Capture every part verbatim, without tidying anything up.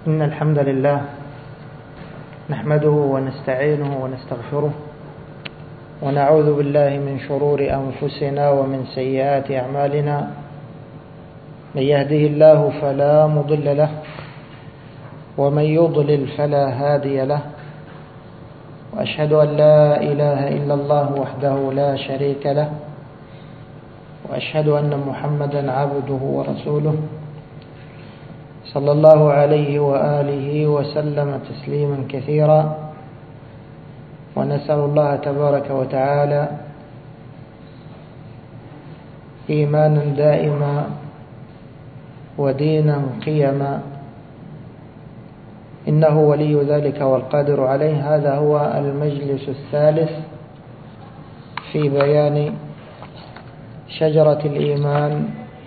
إن الحمد لله نحمده ونستعينه ونستغفره ونعوذ بالله من شرور أنفسنا ومن سيئات أعمالنا. من يهده الله فلا مضل له ومن يضلل فلا هادي له، وأشهد أن لا إله إلا الله وحده لا شريك له، وأشهد أن محمدا عبده ورسوله صلى الله عليه وآله وسلم تسليما كثيرا. ونسأل الله تبارك وتعالى إيمانا دائما ودينا قيما، إنه ولي ذلك والقادر عليه. هذا هو المجلس الثالث في بيان شجرة الإيمان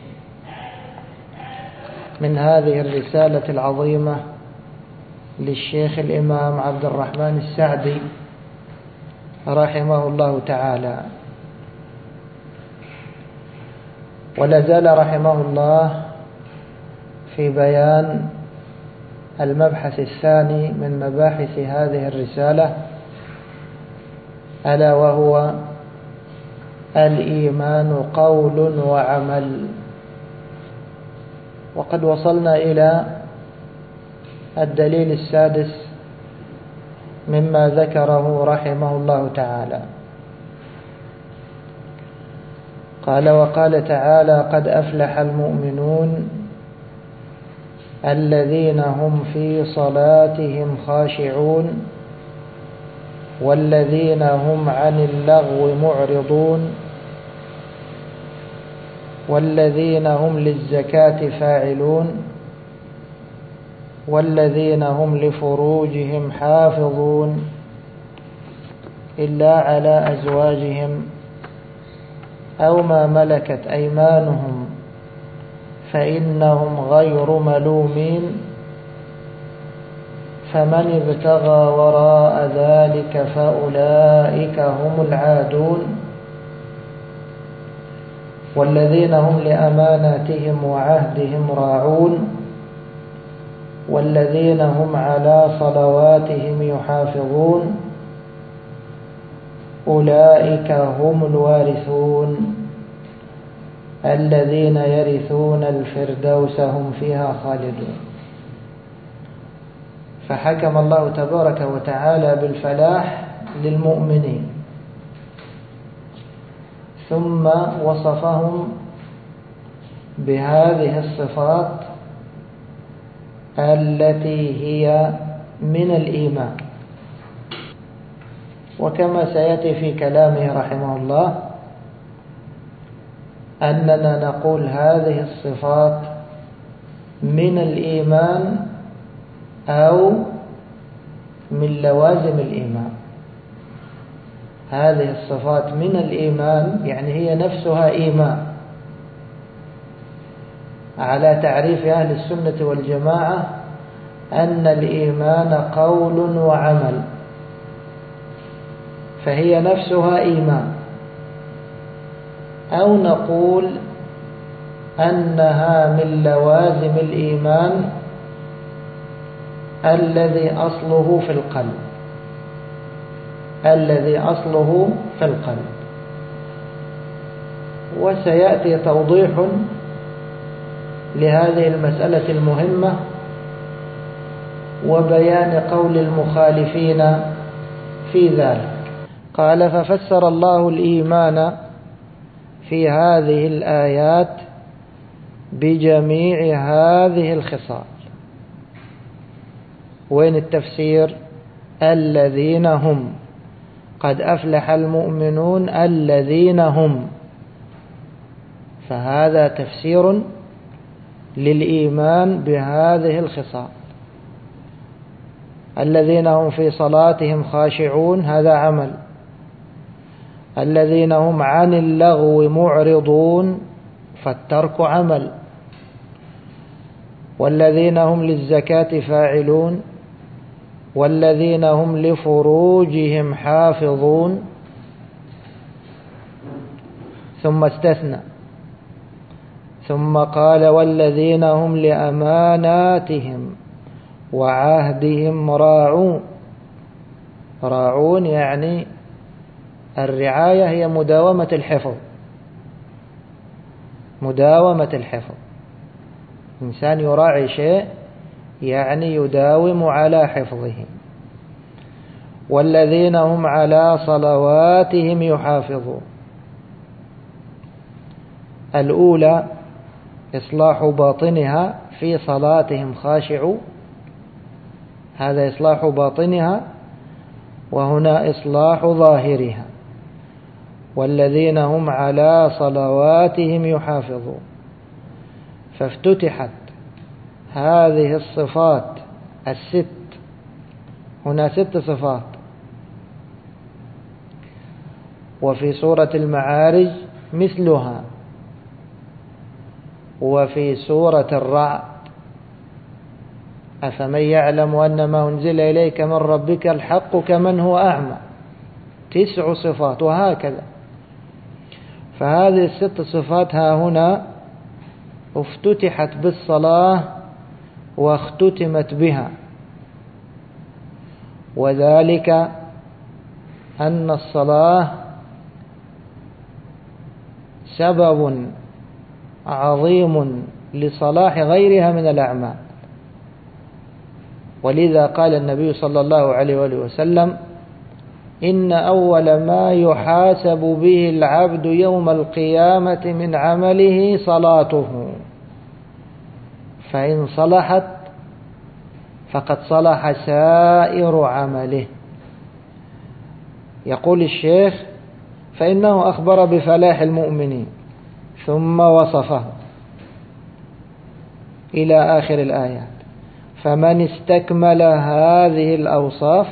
من هذه الرسالة العظيمة للشيخ الإمام عبد الرحمن السعدي رحمه الله تعالى. ولا زال رحمه الله في بيان المبحث الثاني من مباحث هذه الرسالة، ألا وهو الإيمان قول وعمل. وقد وصلنا إلى الدليل السادس مما ذكره رحمه الله تعالى. قال: وقال تعالى: قد أفلح المؤمنون الذين هم في صلاتهم خاشعون والذين هم عن اللغو معرضون والذين هم للزكاة فاعلون والذين هم لفروجهم حافظون إلا على أزواجهم أو ما ملكت أيمانهم فإنهم غير ملومين، فمن ابتغى وراء ذلك فأولئك هم العادون، والذين هم لأماناتهم وعهدهم راعون والذين هم على صلواتهم يحافظون أولئك هم الوارثون الذين يرثون الفردوس هم فيها خالدون. فحكم الله تبارك وتعالى بالفلاح للمؤمنين، ثم وصفهم بهذه الصفات التي هي من الإيمان. وكما سيأتي في كلامه رحمه الله أننا نقول هذه الصفات من الإيمان أو من لوازم الإيمان. هذه الصفات من الإيمان يعني هي نفسها إيمان على تعريف أهل السنة والجماعة، أن الإيمان قول وعمل، فهي نفسها إيمان. أو نقول أنها من لوازم الإيمان الذي أصله في القلب الذي أصله في القلب. وسيأتي توضيح لهذه المسألة المهمة وبيان قول المخالفين في ذلك. قال: ففسر الله الإيمان في هذه الآيات بجميع هذه الخصال. وين التفسير؟ الذين هم، قد أفلح المؤمنون الذين هم، فهذا تفسير للإيمان بهذه الخصال. الذين هم في صلاتهم خاشعون هذا عمل، الذين هم عن اللغو معرضون فالترك عمل، والذين هم للزكاة فاعلون والذين هم لفروجهم حافظون. ثم استثنى ثم قال: والذين هم لأماناتهم وعهدهم راعون. راعون يعني الرعاية هي مداومة الحفظ، مداومة الحفظ. إنسان يراعي شيء يعني يداوم على حفظه. والذين هم على صلواتهم يحافظون. الأولى إصلاح باطنها، في صلاتهم خاشعوا، هذا إصلاح باطنها، وهنا إصلاح ظاهرها. والذين هم على صلواتهم يحافظون. فافتتحت هذه الصفات الست، هنا ست صفات، وفي سورة المعارج مثلها، وفي سورة الرعد أفمن يعلم أن ما أنزل إليك من ربك الحق كمن هو أعمى، تسع صفات، وهكذا. فهذه الست صفات ها هنا افتتحت بالصلاة واختتمت بها، وذلك أن الصلاة سبب عظيم لصلاح غيرها من الأعمال. ولذا قال النبي صلى الله عليه وآله وسلم: إن أول ما يحاسب به العبد يوم القيامة من عمله صلاته، فإن صلحت فقد صلح سائر عمله. يقول الشيخ: فإنه أخبر بفلاح المؤمنين ثم وصفه إلى آخر الآيات. فمن استكمل هذه الأوصاف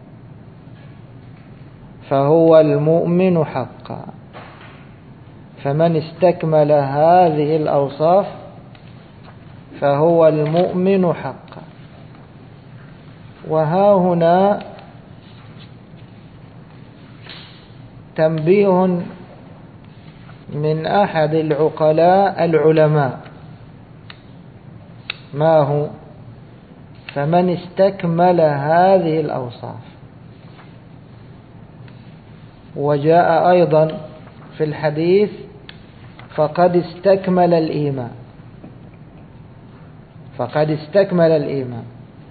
فهو المؤمن حقا. فمن استكمل هذه الأوصاف فهو المؤمن حقا. وها هنا تنبيه من أحد العقلاء العلماء، ما هو؟ فمن استكمل هذه الأوصاف. وجاء أيضا في الحديث: فقد استكمل الإيمان، فقد استكمل الإيمان.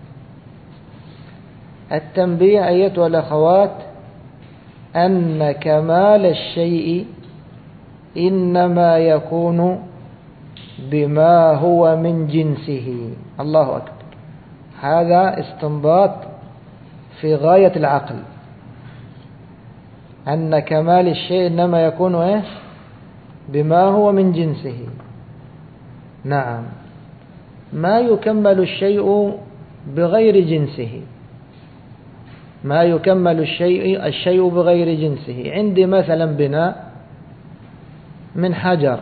التنبيه أيتها الأخوات أن كمال الشيء إنما يكون بما هو من جنسه. الله أكبر، هذا استنباط في غاية العقل، أن كمال الشيء إنما يكون إيه؟ بما هو من جنسه. نعم، ما يكمل الشيء بغير جنسه، ما يكمل الشيء الشيء بغير جنسه. عندي مثلا بناء من حجر،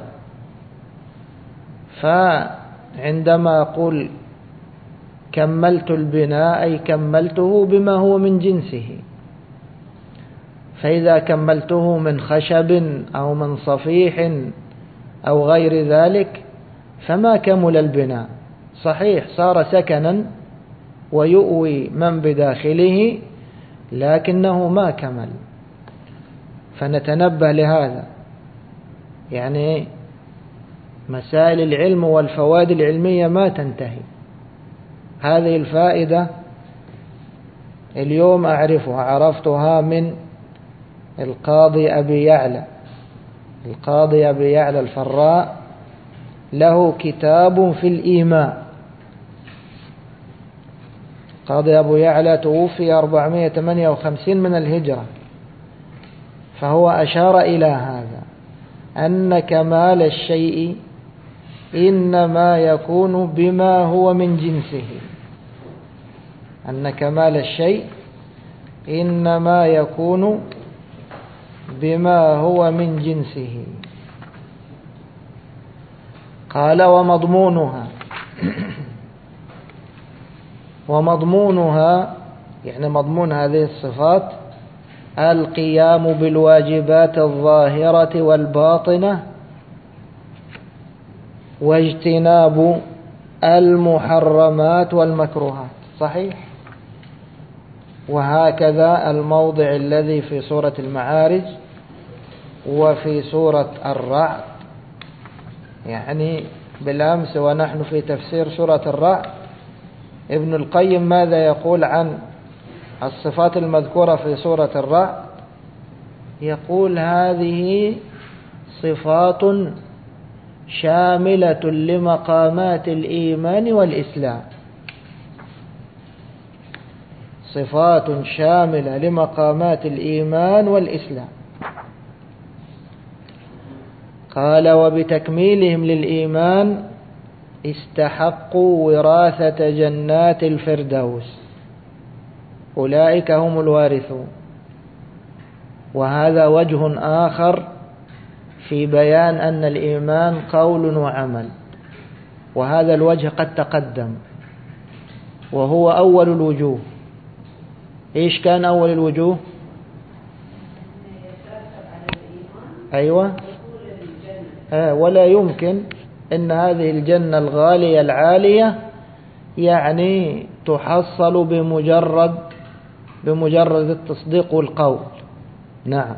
فعندما أقول كملت البناء أي كملته بما هو من جنسه. فإذا كملته من خشب أو من صفيح أو غير ذلك فما كمل البناء. صحيح صار سكنا ويؤوي من بداخله، لكنه ما كمل. فنتنبه لهذا، يعني مسائل العلم والفوائد العلمية ما تنتهي. هذه الفائدة اليوم أعرفها، عرفتها من القاضي أبي يعلى. القاضي أبي يعلى الفراء له كتاب في الإيماء. القاضي أبو يعلى توفي أربعمائة وثمانية وخمسين من الهجرة، فهو أشار إلى هذا، أن كمال الشيء إنما يكون بما هو من جنسه. أن كمال الشيء إنما يكون بما هو من جنسه. قال: ومضمونها ومضمونها يعني مضمون هذه الصفات القيام بالواجبات الظاهرة والباطنة، واجتناب المحرمات والمكروهات. صحيح. وهكذا الموضع الذي في سورة المعارج وفي سورة الرعد. يعني بالأمس ونحن في تفسير سورة الرعد ابن القيم ماذا يقول عن الصفات المذكورة في سورة الرعد؟ يقول هذه صفات شاملة لمقامات الإيمان والإسلام، صفات شاملة لمقامات الإيمان والإسلام. قال وبتكميلهم للإيمان استحقوا وراثة جنات الفردوس، أولئك هم الوارثون. وهذا وجه آخر في بيان أن الإيمان قول وعمل، وهذا الوجه قد تقدم وهو أول الوجوه. إيش كان أول الوجوه؟ أيوة آه ولا يمكن أن هذه الجنة الغالية العالية يعني تحصل بمجرد بمجرد التصديق والقول. نعم.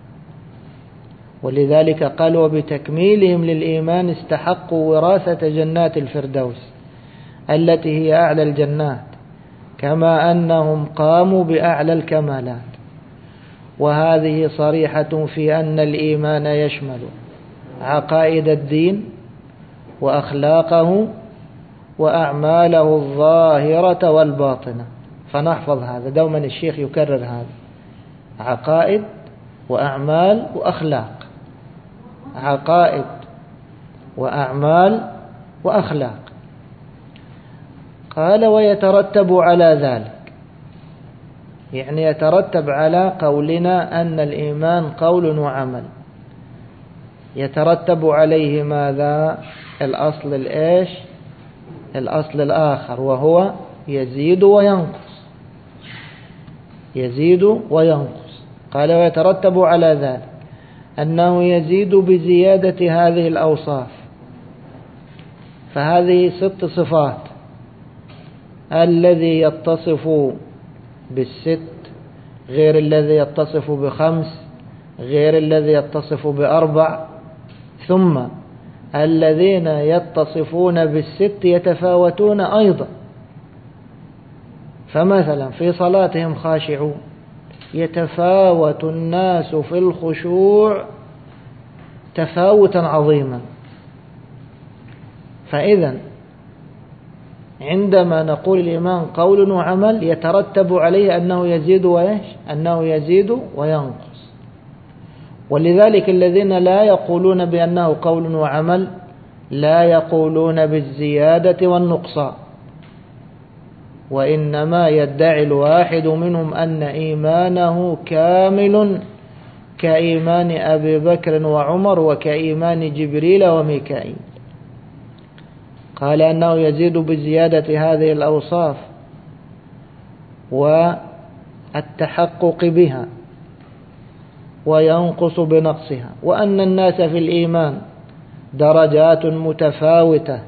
ولذلك قال وبتكميلهم للإيمان استحقوا وراثة جنات الفردوس التي هي أعلى الجنات، كما أنهم قاموا بأعلى الكمالات. وهذه صريحة في أن الإيمان يشمل عقائد الدين وأخلاقه وأعماله الظاهرة والباطنة. فنحفظ هذا دوما، الشيخ يكرر هذا: عقائد وأعمال وأخلاق، عقائد وأعمال وأخلاق. قال ويترتب على ذلك، يعني يترتب على قولنا أن الإيمان قول وعمل، يترتب عليه ماذا؟ الأصل الإيش؟ الأصل الآخر، وهو يزيد وينقص، يزيد وينقص. قال ويترتب على ذلك أنه يزيد بزيادة هذه الأوصاف. فهذه ست صفات: الذي يتصف بالست غير الذي يتصف بخمس غير الذي يتصف بأربع، ثم الذين يتصفون بالست يتفاوتون أيضا. فمثلا في صلاتهم خاشعون، يتفاوت الناس في الخشوع تفاوتا عظيما. فإذا عندما نقول الإيمان قول وعمل يترتب عليه أنه يزيد ويش أنه يزيد وينقص. ولذلك الذين لا يقولون بأنه قول وعمل لا يقولون بالزيادة والنقصان، وإنما يدعي الواحد منهم أن إيمانه كامل كإيمان أبي بكر وعمر وكإيمان جبريل وميكائيل. قال أنه يزيد بزيادة هذه الأوصاف والتحقق بها، وينقص بنقصها، وأن الناس في الإيمان درجات متفاوتة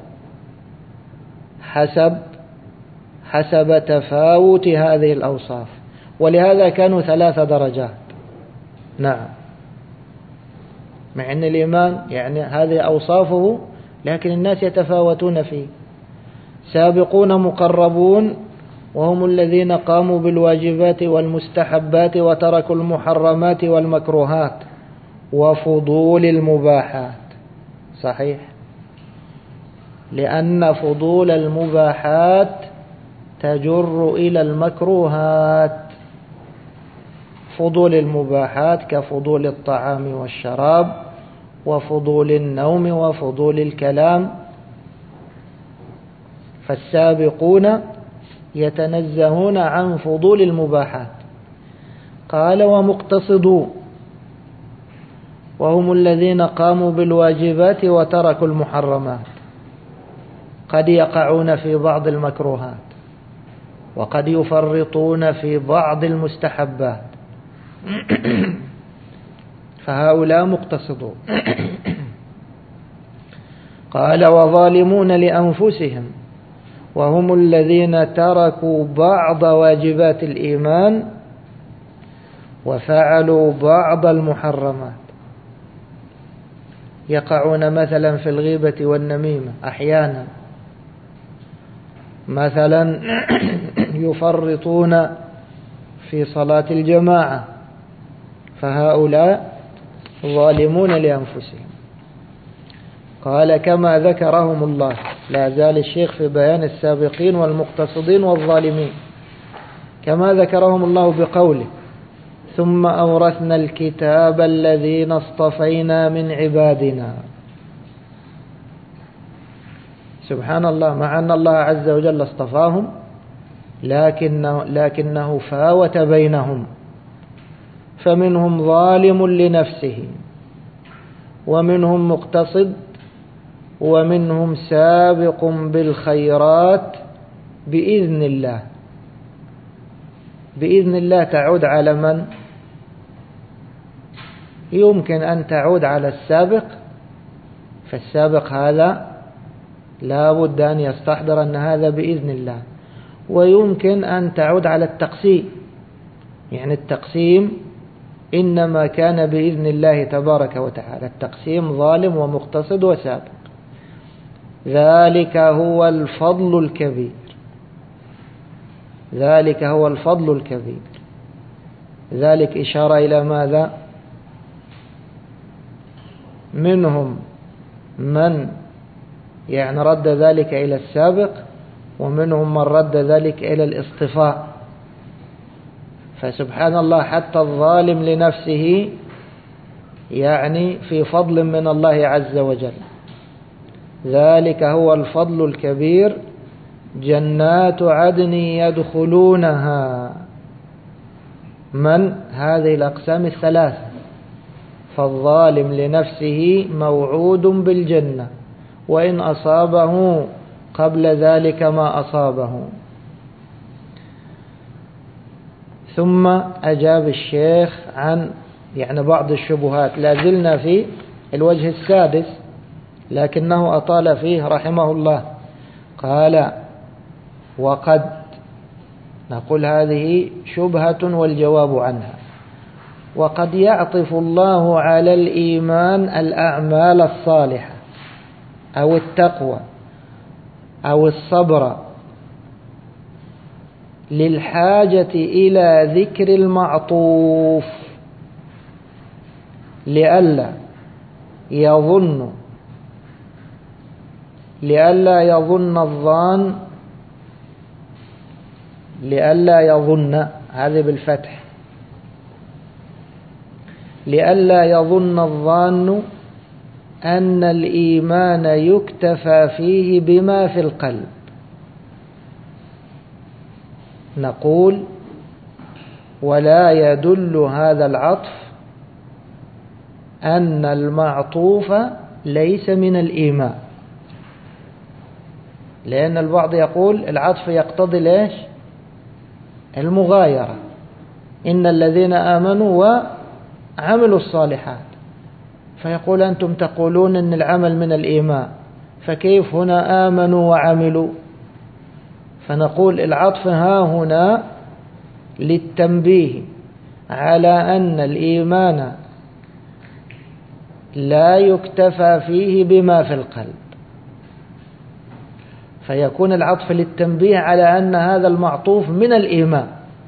حسب حسب تفاوت هذه الأوصاف. ولهذا كانوا ثلاث درجات. نعم، مع أن الإيمان يعني هذه أوصافه، لكن الناس يتفاوتون فيه. سابقون مقربون وهم الذين قاموا بالواجبات والمستحبات وتركوا المحرمات والمكروهات وفضول المباحات. صحيح، لأن فضول المباحات تجر إلى المكروهات. فضول المباحات كفضول الطعام والشراب وفضول النوم وفضول الكلام. فالسابقون يتنزهون عن فضول المباحات. قال ومقتصدون وهم الذين قاموا بالواجبات وتركوا المحرمات. قد يقعون في بعض المكروهات وقد يفرطون في بعض المستحبات، فهؤلاء مقتصدون. قال وظالمون لأنفسهم وهم الذين تركوا بعض واجبات الإيمان وفعلوا بعض المحرمات. يقعون مثلا في الغيبة والنميمة أحيانا، مثلا يفرطون في صلاة الجماعة، فهؤلاء ظالمون لأنفسهم. قال كما ذكرهم الله. لا زال الشيخ في بيان السابقين والمقتصدين والظالمين. كما ذكرهم الله بقوله ثم أورثنا الكتاب الذين اصطفينا من عبادنا. سبحان الله، مع أن الله عز وجل اصطفاهم لكنه, لكنه فاوت بينهم، فمنهم ظالم لنفسه ومنهم مقتصد ومنهم سابق بالخيرات بإذن الله. بإذن الله تعود على من؟ يمكن أن تعود على السابق، فالسابق هذا لا بد أن يستحضر أن هذا بإذن الله. ويمكن أن تعود على التقسيم، يعني التقسيم إنما كان بإذن الله تبارك وتعالى، التقسيم ظالم ومقتصد وسابق. ذلك هو الفضل الكبير، ذلك هو الفضل الكبير. ذلك إشارة إلى ماذا؟ منهم من يعني رد ذلك إلى السابق، ومنهم من رد ذلك إلى الاصطفاء. فسبحان الله حتى الظالم لنفسه يعني في فضل من الله عز وجل. ذلك هو الفضل الكبير، جنات عدن يدخلونها. من هذه الأقسام الثلاثة؟ فالظالم لنفسه موعود بالجنة وإن أصابه قبل ذلك ما أصابه. ثم أجاب الشيخ عن يعني بعض الشبهات. لازلنا في الوجه السادس لكنه أطال فيه رحمه الله. قال وقد، نقول هذه شبهة والجواب عنها. وقد يعطف الله على الإيمان الأعمال الصالحة أو التقوى أو الصبر للحاجة إلى ذكر المعطوف، لئلا يظن لئلا يظن الظان لئلا يظن هذه بالفتح لئلا يظن الظان أن الإيمان يكتفى فيه بما في القلب. نقول ولا يدل هذا العطف أن المعطوف ليس من الإيمان، لأن البعض يقول العطف يقتضي ليش؟ المغايرة. إن الذين آمنوا وعملوا الصالحات، فيقول أنتم تقولون أن العمل من الإيمان، فكيف هنا آمنوا وعملوا؟ فنقول العطف ها هنا للتنبيه على أن الإيمان لا يكتفى فيه بما في القلب، فيكون العطف للتنبيه على أن هذا المعطوف من الإيمان.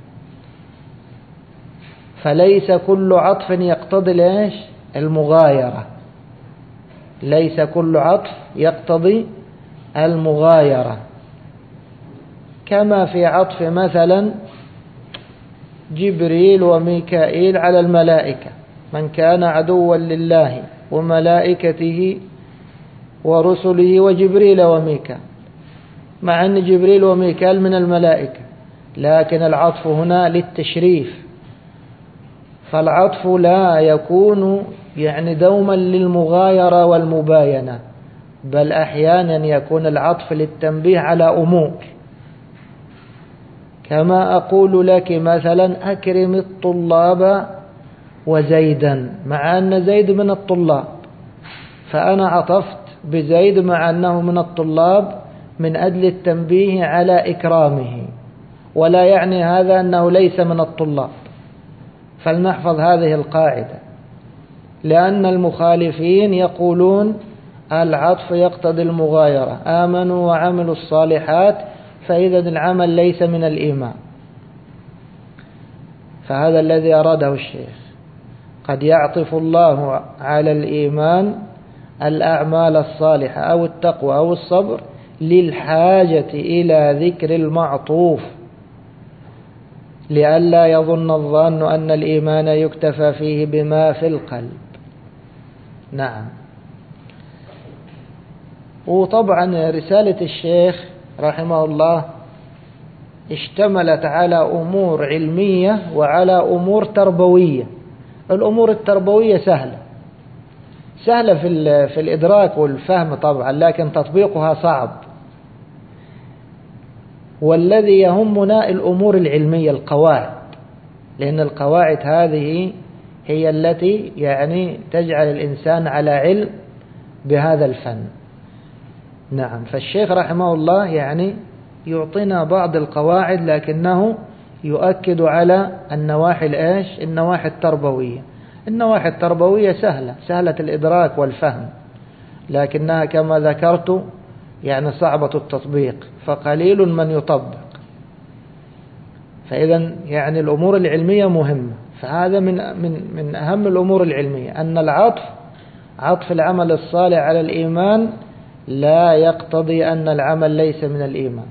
فليس كل عطف يقتضي ليش؟ المغايرة. ليس كل عطف يقتضي المغايرة، كما في عطف مثلا جبريل وميكائيل على الملائكة، من كان عدوا لله وملائكته ورسله وجبريل وميكائيل، مع أن جبريل وميكائيل من الملائكة، لكن العطف هنا للتشريف. فالعطف لا يكون يعني دوما للمغايرة والمباينة، بل أحيانا يكون العطف للتنبيه على أمور. كما أقول لك مثلا أكرم الطلاب وزيدا، مع أن زيد من الطلاب، فأنا عطفت بزيد مع أنه من الطلاب من أجل التنبيه على إكرامه، ولا يعني هذا أنه ليس من الطلاب. فلنحفظ هذه القاعدة، لأن المخالفين يقولون العطف يقتضي المغايرة، آمنوا وعملوا الصالحات، فإذا العمل ليس من الإيمان. فهذا الذي أراده الشيخ، قد يعطف الله على الإيمان الأعمال الصالحة أو التقوى أو الصبر للحاجة إلى ذكر المعطوف، لئلا يظن الظان أن الإيمان يكتفى فيه بما في القلب. نعم. وطبعا رسالة الشيخ رحمه الله اشتملت على أمور علمية وعلى أمور تربوية. الأمور التربوية سهلة سهلة في في الإدراك والفهم طبعا، لكن تطبيقها صعب. والذي يهمنا الأمور العلمية، القواعد، لأن القواعد هذه هي التي يعني تجعل الإنسان على علم بهذا الفن. نعم. فالشيخ رحمه الله يعني يعطينا بعض القواعد، لكنه يؤكد على النواحي الإيش؟ النواحي التربوية. النواحي التربوية سهلة سهلة الإدراك والفهم، لكنها كما ذكرت يعني صعبة التطبيق، فقليل من يطبق. فإذا يعني الأمور العلمية مهمة. فهذا من من من أهم الأمور العلمية، أن العطف عطف العمل الصالح على الإيمان لا يقتضي أن العمل ليس من الإيمان.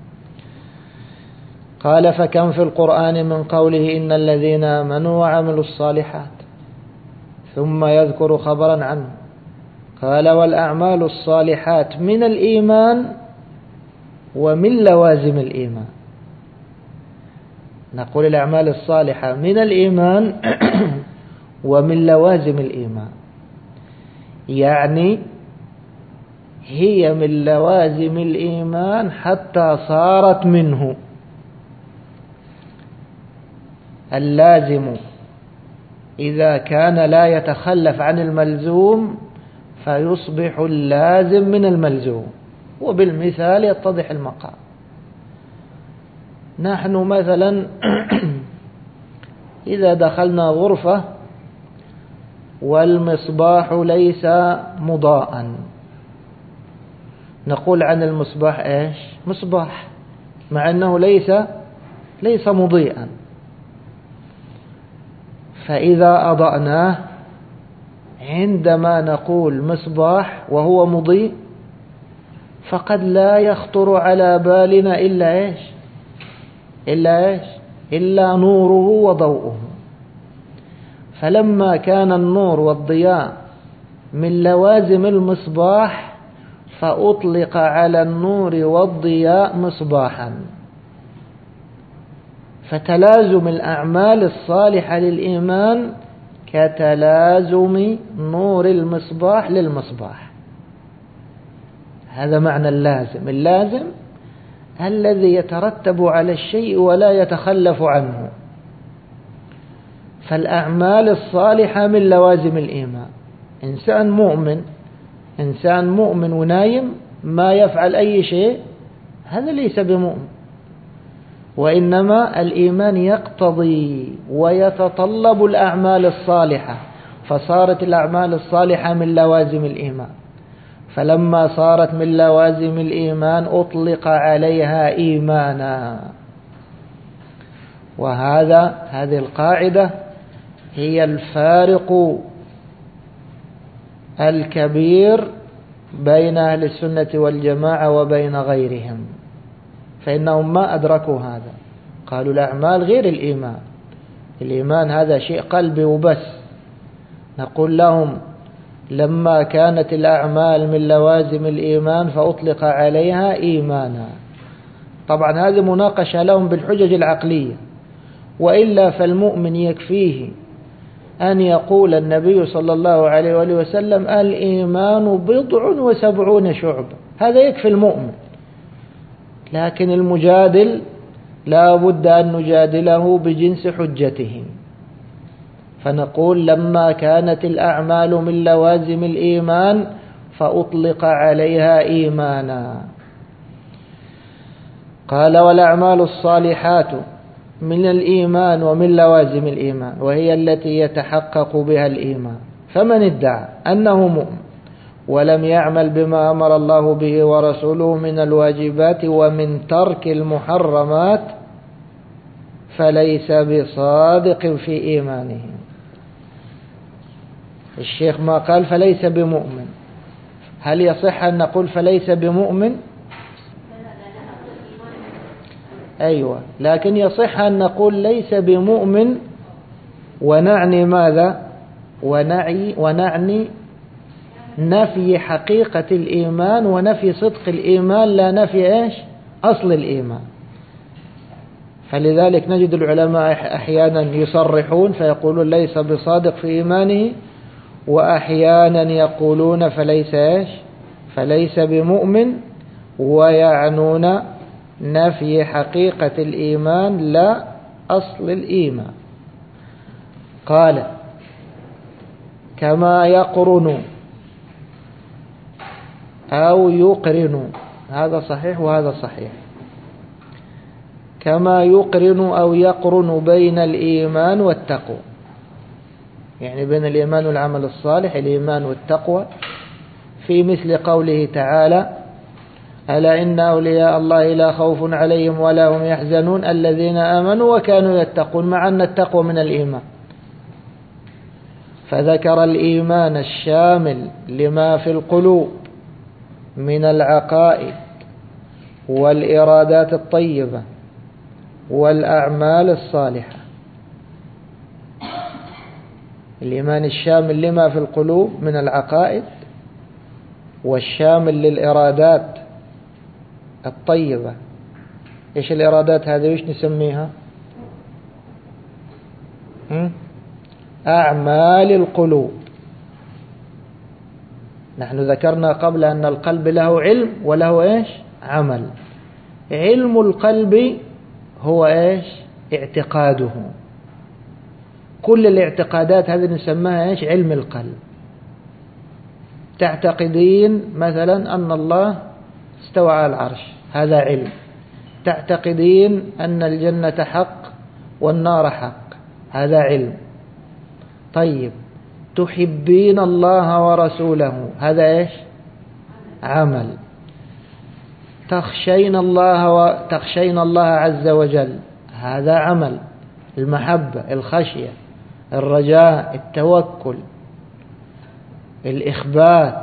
قال: فكم في القرآن من قوله إن الذين آمنوا وعملوا الصالحات، ثم يذكر خبرا عنه. قال: والأعمال الصالحات من الإيمان ومن لوازم الإيمان. نقول الأعمال الصالحة من الإيمان ومن لوازم الإيمان، يعني هي من لوازم الإيمان حتى صارت منه. اللازم إذا كان لا يتخلف عن الملزوم فيصبح اللازم من الملزوم، وبالمثال يتضح المقام. نحن مثلا إذا دخلنا غرفة والمصباح ليس مضاءً، نقول عن المصباح إيش؟ مصباح، مع أنه ليس ليس مضيئا. فإذا أضأناه عندما نقول مصباح وهو مضيء فقد لا يخطر على بالنا إلا إيش؟ إلا إيش؟ إلا نوره وضوءه. فلما كان النور والضياء من لوازم المصباح فأطلق على النور والضياء مصباحا. فتلازم الأعمال الصالحة للإيمان كتلازم نور المصباح للمصباح. هذا معنى اللازم. اللازم الذي يترتب على الشيء ولا يتخلف عنه. فالأعمال الصالحة من لوازم الإيمان. إنسان مؤمن إنسان مؤمن ونايم ما يفعل أي شيء، هذا ليس بمؤمن. وإنما الإيمان يقتضي ويتطلب الأعمال الصالحة، فصارت الأعمال الصالحة من لوازم الإيمان. فلما صارت من لوازم الإيمان أطلق عليها إيمانا. وهذا هذه القاعدة هي الفارق الكبير بين أهل السنة والجماعة وبين غيرهم، فإنهم ما أدركوا هذا. قالوا الأعمال غير الإيمان، الإيمان هذا شيء قلبي وبس. نقول لهم لما كانت الأعمال من لوازم الإيمان فأطلق عليها إيمانا. طبعا هذه مناقشة لهم بالحجج العقلية، وإلا فالمؤمن يكفيه أن يقول النبي صلى الله عليه وآله وسلم الإيمان بضع وسبعون شعبة، هذا يكفي المؤمن. لكن المجادل لا بد أن نجادله بجنس حجته، فنقول لما كانت الأعمال من لوازم الإيمان فأطلق عليها إيمانا. قال والأعمال الصالحات من الإيمان ومن لوازم الإيمان، وهي التي يتحقق بها الإيمان. فمن ادعى أنه مؤمن ولم يعمل بما أمر الله به ورسوله من الواجبات ومن ترك المحرمات فليس بصادق في إيمانه. الشيخ ما قال فليس بمؤمن. هل يصح أن نقول فليس بمؤمن؟ أيوة، لكن يصح أن نقول ليس بمؤمن ونعني ماذا؟ ونعني, ونعني نفي حقيقة الإيمان ونفي صدق الإيمان، لا نفي إيش؟ أصل الإيمان. فلذلك نجد العلماء أحيانا يصرحون فيقولون ليس بصادق في إيمانه، وأحيانا يقولون فليس إيش؟ فليس بمؤمن، ويعنون نفي حقيقة الإيمان لا أصل الإيمان. قال كما يقرن أو يقرن، هذا صحيح وهذا صحيح، كما يقرن أو يقرن بين الإيمان والتقوى، يعني بين الإيمان والعمل الصالح، الإيمان والتقوى، في مثل قوله تعالى ألا إن أولياء الله لا خوف عليهم ولا هم يحزنون الذين آمنوا وكانوا يتقون، مع أن التقوى من الإيمان. فذكر الإيمان الشامل لما في القلوب من العقائد والإرادات الطيبة والأعمال الصالحة. الإيمان الشامل لما في القلوب من العقائد، والشامل للإرادات الطيبة. إيش الإرادات هذه؟ إيش نسميها؟ أعمال القلوب. نحن ذكرنا قبل أن القلب له علم وله إيش؟ عمل. علم القلب هو إيش؟ اعتقاده. كل الاعتقادات هذه نسميها إيش؟ علم القلب. تعتقدين مثلا أن الله استوى على العرش، هذا علم. تعتقدين أن الجنة حق والنار حق، هذا علم. طيب، تحبين الله ورسوله، هذا إيش؟ عمل. تخشين الله وتخشين الله عز وجل، هذا عمل. المحبة، الخشية، الرجاء، التوكل، الإخبات،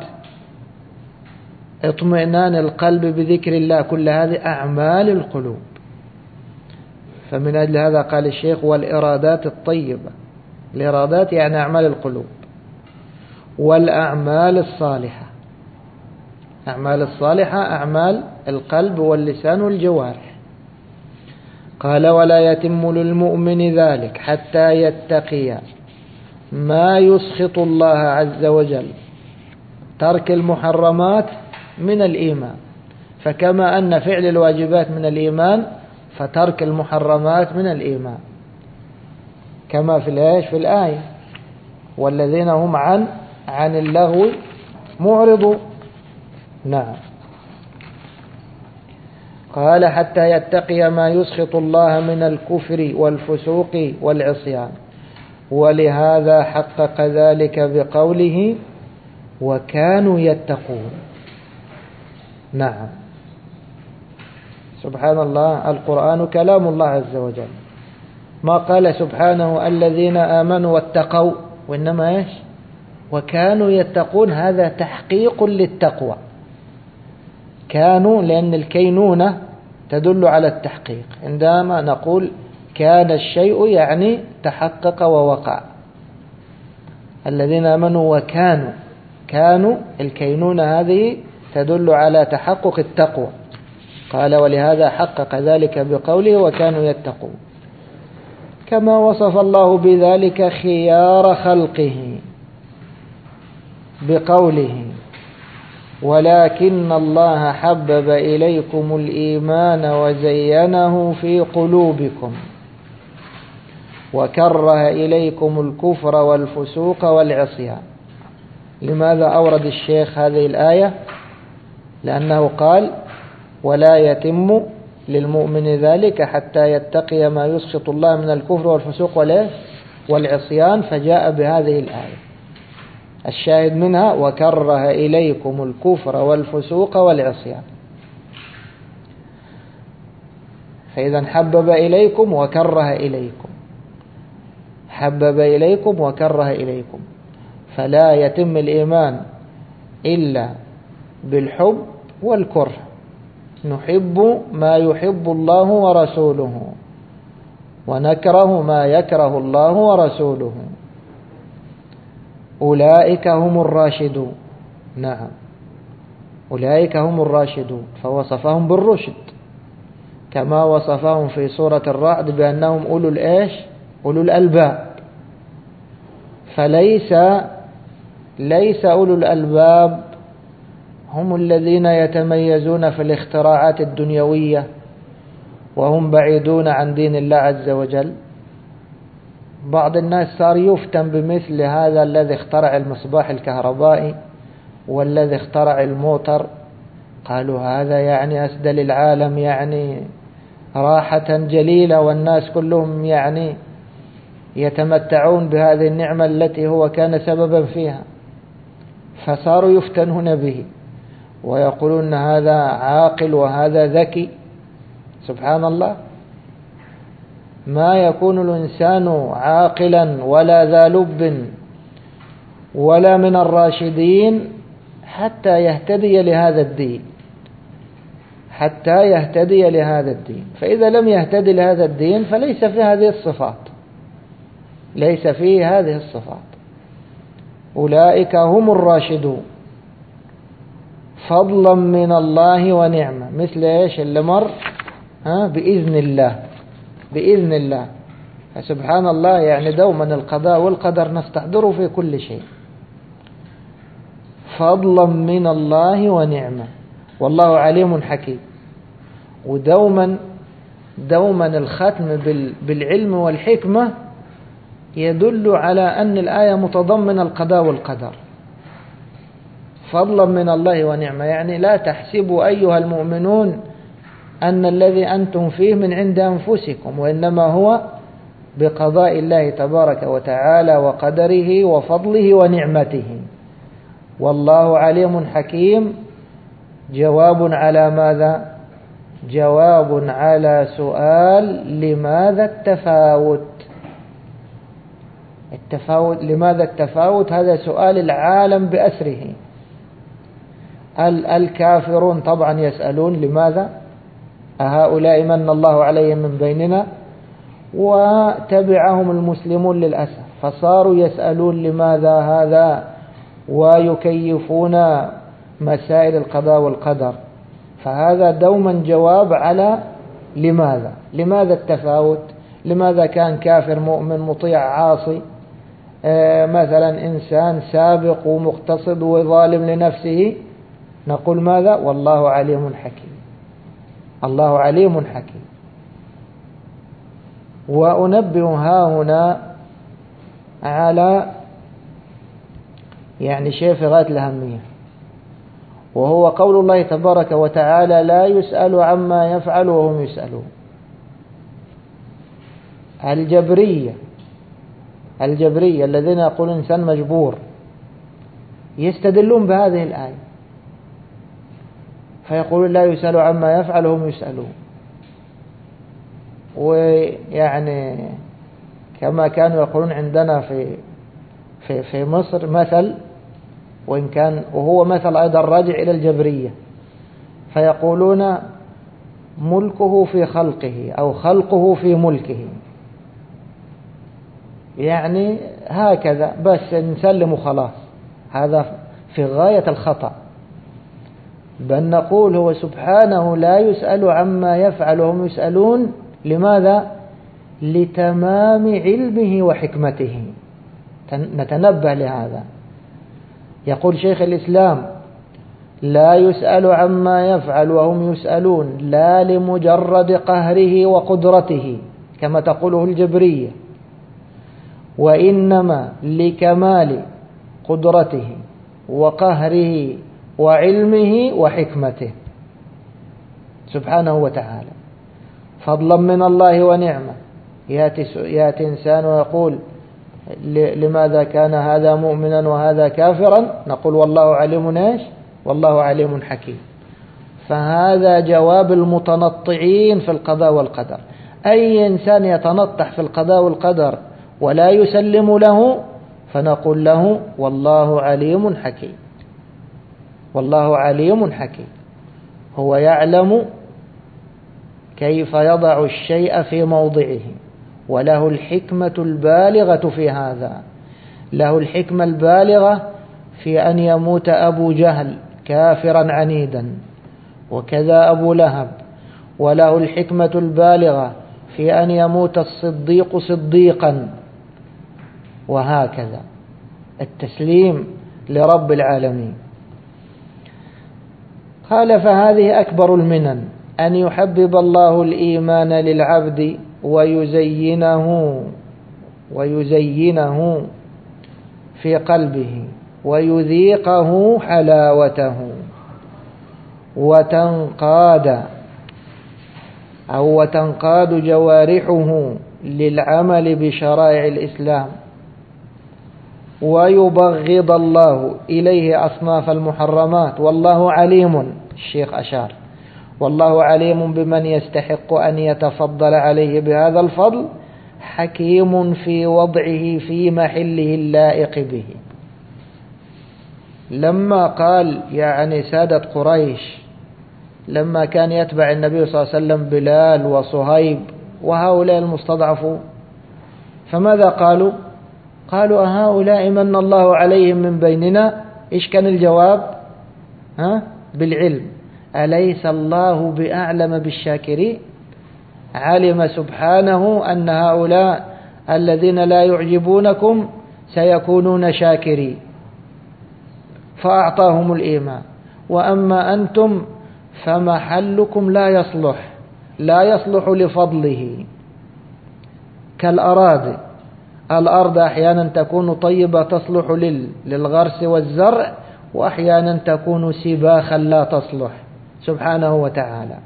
اطمئنان القلب بذكر الله، كل هذه أعمال القلوب. فمن أجل هذا قال الشيخ والإرادات الطيبة. الإرادات يعني أعمال القلوب، والأعمال الصالحة. أعمال الصالحة أعمال القلب واللسان والجوارح. قال ولا يتم للمؤمن ذلك حتى يتقي ما يسخط الله عز وجل. ترك المحرمات من الإيمان، فكما أن فعل الواجبات من الإيمان فترك المحرمات من الإيمان، كما في الآية في الآية والذين هم عن عن اللغو معرضون. نعم. قال حتى يتقي ما يسخط الله من الكفر والفسوق والعصيان، ولهذا حقق ذلك بقوله وكانوا يتقون. نعم، سبحان الله، القرآن كلام الله عز وجل. ما قال سبحانه الذين آمنوا واتقوا، وإنما إيش؟ وكانوا يتقون. هذا تحقيق للتقوى. كانوا، لأن الكينونة تدل على التحقيق. عندما نقول كان الشيء يعني تحقق ووقع. الذين آمنوا وكانوا، كانوا الكينونة هذه تدل على تحقق التقوى. قال ولهذا حقق ذلك بقوله وكانوا يتقون، كما وصف الله بذلك خيار خلقه بقوله ولكن الله حبب إليكم الإيمان وزينه في قلوبكم وكره إليكم الكفر والفسوق والعصيان. لماذا أورد الشيخ هذه الآية؟ لأنه قال ولا يتم للمؤمن ذلك حتى يتقي ما يسخط الله من الكفر والفسوق والعصيان، فجاء بهذه الآية. الشاهد منها وكره إليكم الكفر والفسوق والعصيان. فإذا حبب إليكم وكره إليكم، حبب إليكم وكره إليكم، فلا يتم الإيمان إلا بالحب والكره. نحب ما يحب الله ورسوله ونكره ما يكره الله ورسوله. أولئك هم الراشدون. نعم، أولئك هم الراشدون، فوصفهم بالرشد كما وصفهم في سورة الرعد بأنهم أولو الإيش؟ أولو الألباب. فليس ليس أولو الألباب هم الذين يتميزون في الاختراعات الدنيوية وهم بعيدون عن دين الله عز وجل. بعض الناس صار يفتن بمثل هذا الذي اخترع المصباح الكهربائي والذي اخترع الموتر، قالوا هذا يعني أسدى للعالم يعني راحة جليلة، والناس كلهم يعني يتمتعون بهذه النعمة التي هو كان سببا فيها، فصاروا يفتنون به ويقولون هذا عاقل وهذا ذكي. سبحان الله، ما يكون الإنسان عاقلا ولا ذا لب ولا من الراشدين حتى يهتدي لهذا الدين، حتى يهتدي لهذا الدين. فإذا لم يهتدي لهذا الدين فليس في هذه الصفات، ليس فيه هذه الصفات. أولئك هم الراشدون فضلا من الله ونعمة، مثل إيش اللي مر؟ ها، بإذن الله، بإذن الله. فسبحان الله، يعني دوما القضاء والقدر نستحضره في كل شيء. فضلا من الله ونعمة، والله عليم حكيم. ودوما دوما الختم بالعلم والحكمة يدل على أن الآية متضمنة القضاء والقدر. فضلا من الله ونعمة، يعني لا تحسبوا أيها المؤمنون أن الذي أنتم فيه من عند أنفسكم، وإنما هو بقضاء الله تبارك وتعالى وقدره وفضله ونعمته. والله عليم حكيم، جواب على ماذا؟ جواب على سؤال لماذا التفاوت. التفاوت، لماذا التفاوت؟ هذا سؤال العالم بأسره. الكافرون طبعا يسألون لماذا أهؤلاء من الله عليهم من بيننا، وتبعهم المسلمون للأسف، فصاروا يسألون لماذا هذا ويكيفون مسائل القضاء والقدر. فهذا دوما جواب على لماذا. لماذا التفاوت؟ لماذا كان كافر مؤمن مطيع عاصي، آه مثلا إنسان سابق ومقتصد وظالم لنفسه؟ نقول ماذا؟ والله عليم حكيم، الله عليم حكيم. وأنبه ها هنا على يعني شيء في غاية الأهمية، وهو قول الله تبارك وتعالى لا يسأل عما يفعل وهم يسألون. الجبرية الجبرية الذين يقولون إنسان مجبور يستدلون بهذه الآية، فيقولون لا يسأل عما يفعل وهم يسألون. ويعني كما كانوا يقولون عندنا في في في مصر مثل، وإن كان وهو مثل أيضا راجع إلى الجبرية، فيقولون ملكه في خلقه أو خلقه في ملكه، يعني هكذا بس نسلم خلاص. هذا في غاية الخطأ، بل نقول هو سبحانه لا يسأل عما يفعل وهم يسألون. لماذا؟ لتمام علمه وحكمته. نتنبه لهذا. يقول شيخ الإسلام لا يسأل عما يفعل وهم يسألون لا لمجرد قهره وقدرته كما تقوله الجبرية، وإنما لكمال قدرته وقهره وعلمه وحكمته سبحانه وتعالى. فضلا من الله ونعمة. يأتي, يأتي إنسان ويقول لماذا كان هذا مؤمنا وهذا كافرا؟ نقول والله عليم إيش؟ والله عليم حكيم. فهذا جواب المتنطعين في القضاء والقدر. أي إنسان يتنطح في القضاء والقدر ولا يسلم له فنقول له والله عليم حكيم. والله عليم حكيم، هو يعلم كيف يضع الشيء في موضعه، وله الحكمة البالغة في هذا. له الحكمة البالغة في أن يموت أبو جهل كافرا عنيدا، وكذا أبو لهب. وله الحكمة البالغة في أن يموت الصديق صديقا، وهكذا التسليم لرب العالمين. قال فهذه أكبر المنن، أن يحبب الله الإيمان للعبد ويزينه ويزينه في قلبه ويذيقه حلاوته، وتنقاد أو وتنقاد جوارحه للعمل بشرائع الإسلام، ويبغض الله إليه أصناف المحرمات. والله عليم، الشيخ أشار، والله عليم بمن يستحق أن يتفضل عليه بهذا الفضل، حكيم في وضعه في محله اللائق به. لما قال يعني سادة قريش لما كان يتبع النبي صلى الله عليه وسلم بلال وصهيب وهؤلاء المستضعفون، فماذا قالوا؟ قالوا أهؤلاء من الله عليهم من بيننا؟ إيش كان الجواب؟ ها؟ بالعلم. أليس الله بأعلم بالشاكرين؟ علم سبحانه أن هؤلاء الذين لا يعجبونكم سيكونون شاكرين فأعطاهم الإيمان. وأما أنتم فمحلكم لا يصلح لا يصلح لفضله، كالأراضي. الأرض أحيانا تكون طيبة تصلح للغرس والزرع، وأحيانا تكون سباخا لا تصلح، سبحانه وتعالى.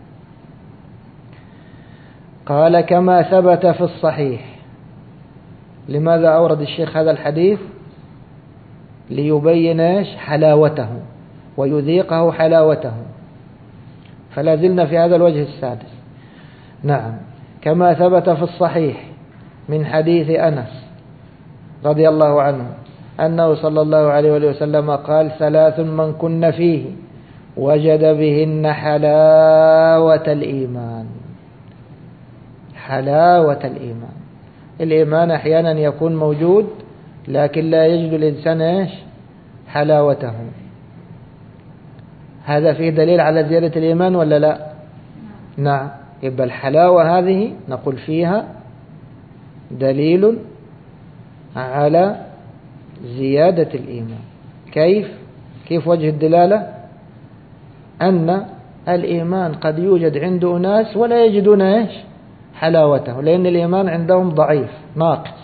قال كما ثبت في الصحيح. لماذا أورد الشيخ هذا الحديث؟ ليبين إيش؟ حلاوته ويذيقه حلاوته. فلا زلنا في هذا الوجه السادس. نعم، كما ثبت في الصحيح من حديث أنس رضي الله عنه أنه صلى الله عليه وسلم قال: ثلاث من كن فيه وجد بهن حلاوة الإيمان. حلاوة الإيمان. الإيمان أحيانا يكون موجود لكن لا يجد الإنسان إيش؟ حلاوته. هذا فيه دليل على زيادة الإيمان ولا لا؟ نعم. يبقى الحلاوة هذه نقول فيها دليل على زيادة الإيمان. كيف؟ كيف وجه الدلالة؟ أن الإيمان قد يوجد عند أناس ولا يجدون إيش؟ حلاوته، لأن الإيمان عندهم ضعيف ناقص.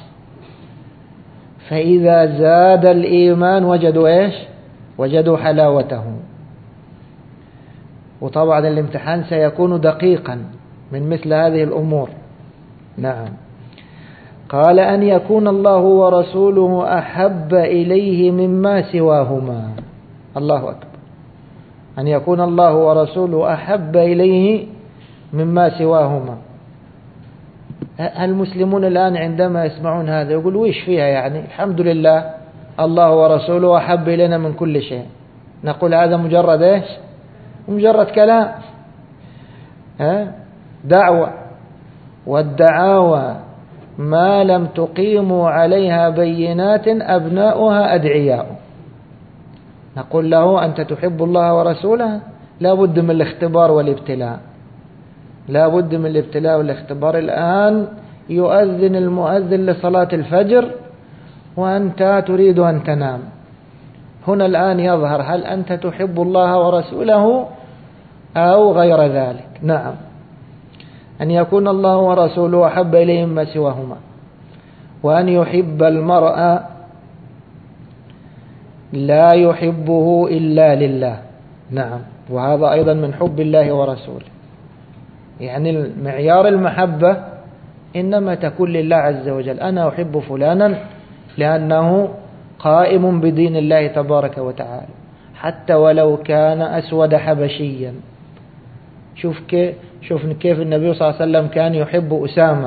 فإذا زاد الإيمان وجدوا إيش؟ وجدوا حلاوته. وطبعا الامتحان سيكون دقيقا من مثل هذه الأمور. نعم. قال أن يكون الله ورسوله أحب إليه مما سواهما. الله أكبر. أن يكون الله ورسوله أحب إليه مما سواهما. المسلمون الآن عندما يسمعون هذا يقول ويش فيها يعني؟ الحمد لله الله ورسوله أحب إلينا من كل شيء. نقول هذا مجرد إيش؟ مجرد كلام. ها؟ دعوة، والدعاوى ما لم تقيموا عليها بينات أبناؤها أدعياء. نقول له أنت تحب الله ورسوله؟ لا بد من الاختبار والابتلاء. لا بد من الابتلاء والاختبار. الآن يؤذن المؤذن لصلاة الفجر وأنت تريد أن تنام. هنا الآن يظهر هل أنت تحب الله ورسوله أو غير ذلك. نعم. أن يكون الله ورسوله أحب إليه مما سواهما، وأن يحب المرء لا يحبه إلا لله. نعم. وهذا أيضا من حب الله ورسوله. يعني معيار المحبة إنما تكون لله عز وجل. أنا أحب فلانا لأنه قائم بدين الله تبارك وتعالى، حتى ولو كان أسود حبشيا. شوف كيف شوف كيف النبي صلى الله عليه وسلم كان يحب أسامة.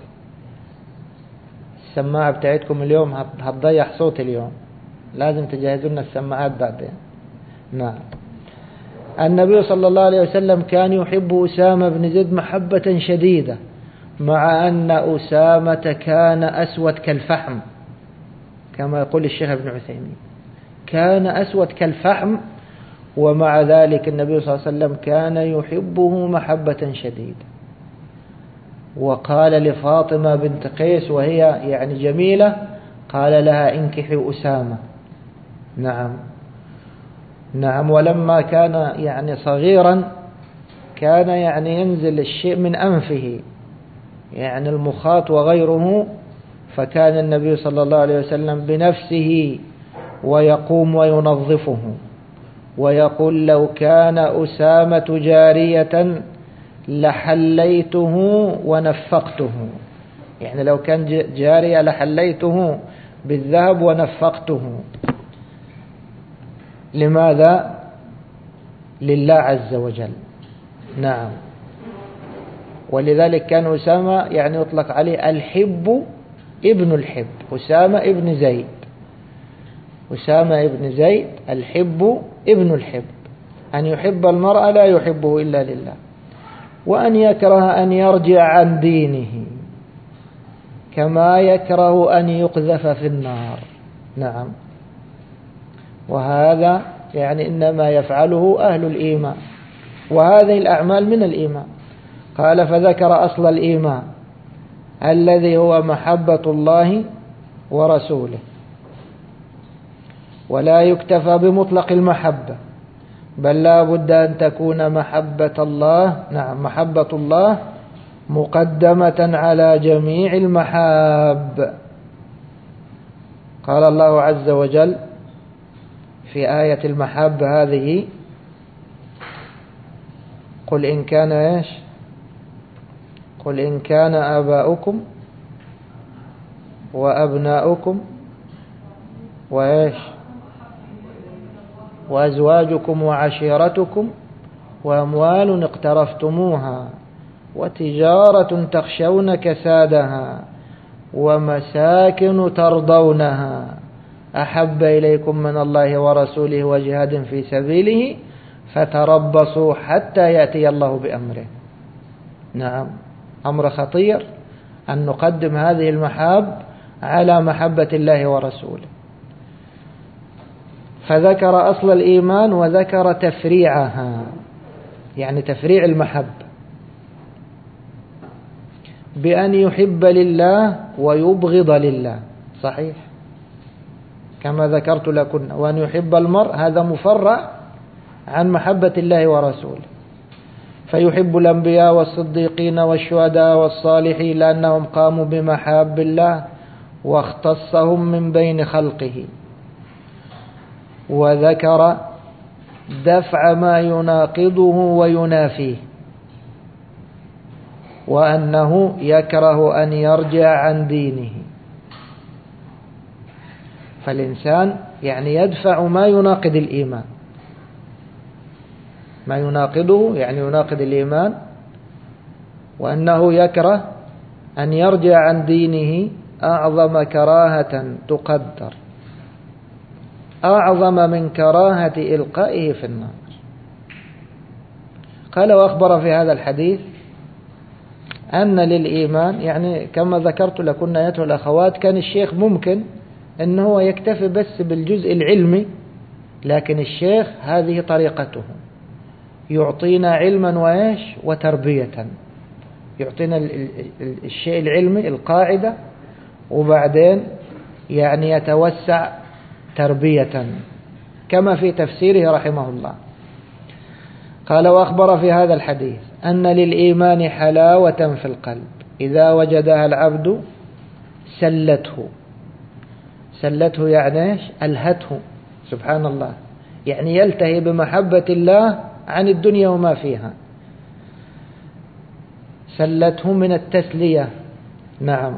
السماعة بتاعتكم اليوم هتضيع صوت اليوم، لازم تجهزوا لنا السماعات بعدين. نعم، النبي صلى الله عليه وسلم كان يحب أسامة بن زيد محبة شديدة، مع أن أسامة كان أسود كالفحم كما يقول الشيخ ابن عثيمين، كان أسود كالفحم، ومع ذلك النبي صلى الله عليه وسلم كان يحبه محبة شديدة. وقال لفاطمة بنت قيس وهي يعني جميلة، قال لها انكحي أسامة. نعم نعم. ولما كان يعني صغيرا كان يعني ينزل الشيء من أنفه، يعني المخاط وغيره، فكان النبي صلى الله عليه وسلم بنفسه ويقوم وينظفه، ويقول لو كان أسامة جارية لحليته ونفقته، يعني لو كان جارية لحليته بالذهب ونفقته. لماذا؟ لله عز وجل. نعم. ولذلك كان أسامة يعني يطلق عليه الحب ابن الحب، أسامة ابن زيد، أسامة ابن زيد الحب ابن الحب، أن يحب المرء لا يحبه إلا لله، وأن يكره أن يرجع عن دينه، كما يكره أن يقذف في النار. نعم. وهذا يعني إنما يفعله أهل الإيمان، وهذه الأعمال من الإيمان. قال فذكر أصل الإيمان الذي هو محبة الله ورسوله. ولا يكتفى بمطلق المحبة، بل لا بد أن تكون محبة الله نعم محبة الله مقدمة على جميع المحاب. قال الله عز وجل في آية المحبة هذه: قل إن كان إيش قل إن كان آباؤكم وأبناؤكم وإيش وأزواجكم وعشيرتكم وأموال اقترفتموها وتجارة تخشون كسادها ومساكن ترضونها أحب إليكم من الله ورسوله وجهاد في سبيله فتربصوا حتى يأتي الله بأمره. نعم، أمر خطير أن نقدم هذه المحاب على محبة الله ورسوله. فذكر أصل الإيمان وذكر تفريعها، يعني تفريع المحبة، بأن يحب لله ويبغض لله. صحيح كما ذكرت لكم، وأن يحب المرء هذا مفرع عن محبة الله ورسوله. فيحب الأنبياء والصديقين والشهداء والصالحين لأنهم قاموا بمحاب الله واختصهم من بين خلقه. وذكر دفع ما يناقضه وينافيه، وأنه يكره أن يرجع عن دينه. فالإنسان يعني يدفع ما يناقض الإيمان، ما يناقضه يعني يناقض الإيمان، وأنه يكره أن يرجع عن دينه أعظم كراهة تقدر، أعظم من كراهة إلقائه في النار. قال وأخبر في هذا الحديث أن للإيمان، يعني كما ذكرت لكم أيتها الأخوات، كان الشيخ ممكن أنه هو يكتفي بس بالجزء العلمي، لكن الشيخ هذه طريقته، يعطينا علما وإيش وتربية. يعطينا الشيء العلمي القاعدة، وبعدين يعني يتوسع تربية كما في تفسيره رحمه الله. قال وأخبر في هذا الحديث أن للإيمان حلاوة في القلب إذا وجدها العبد سلته. سلته يعني إيش؟ ألهته. سبحان الله، يعني يلتهي بمحبة الله عن الدنيا وما فيها. سلته من التسلية. نعم.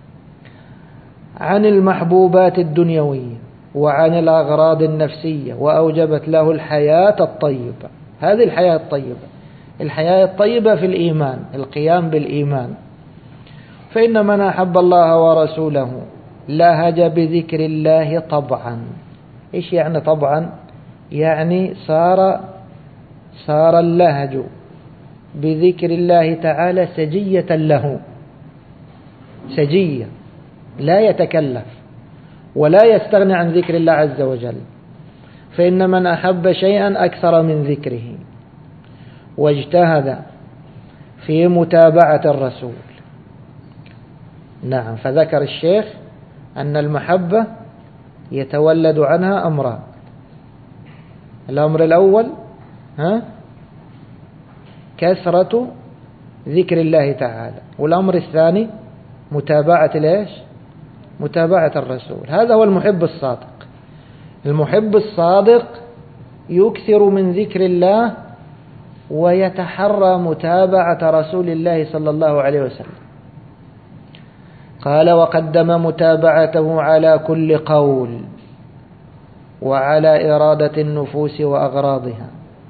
عن المحبوبات الدنيوية وعن الأغراض النفسية، وأوجبت له الحياة الطيبة. هذه الحياة الطيبة، الحياة الطيبة في الإيمان، القيام بالإيمان. فإن من أحب الله ورسوله لهج بذكر الله طبعا. إيش يعني طبعا؟ يعني صار صار اللهج بذكر الله تعالى سجية له، سجية، لا يتكلف ولا يستغني عن ذكر الله عز وجل. فإن من أحب شيئا أكثر من ذكره واجتهد في متابعة الرسول. نعم. فذكر الشيخ أن المحبة يتولد عنها أمران. الأمر الأول ها كثرة ذكر الله تعالى، والأمر الثاني متابعة ليش؟ متابعة الرسول. هذا هو المحب الصادق. المحب الصادق يكثر من ذكر الله ويتحرى متابعة رسول الله صلى الله عليه وسلم. قال: وقدم متابعته على كل قول وعلى إرادة النفوس وأغراضها.